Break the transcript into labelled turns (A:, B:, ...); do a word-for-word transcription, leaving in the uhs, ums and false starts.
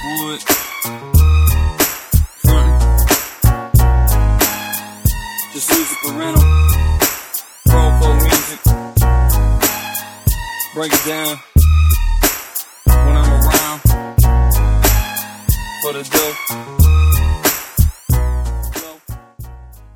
A: Wood. Frontin'. Just use it for rental. Pro music. Break it down. When I'm around. For the dough.